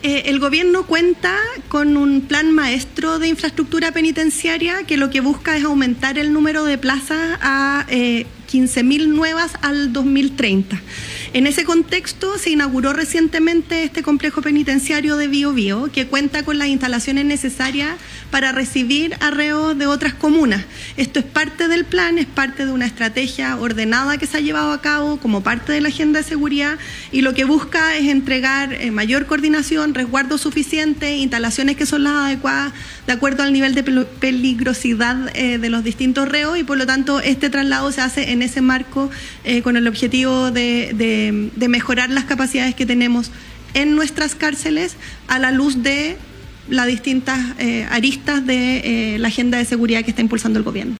El gobierno cuenta con un plan maestro de infraestructura penitenciaria que lo que busca es aumentar el número de plazas a 15.000 nuevas al 2030. En ese contexto se inauguró recientemente este complejo penitenciario de Biobío, que cuenta con las instalaciones necesarias para recibir a reos de otras comunas. Esto es parte del plan, es parte de una estrategia ordenada que se ha llevado a cabo como parte de la agenda de seguridad, y lo que busca es entregar mayor coordinación, resguardo suficiente, instalaciones que son las adecuadas de acuerdo al nivel de peligrosidad de los distintos reos, y por lo tanto este traslado se hace en ese marco con el objetivo de mejorar las capacidades que tenemos en nuestras cárceles a la luz de las distintas aristas de la agenda de seguridad que está impulsando el gobierno.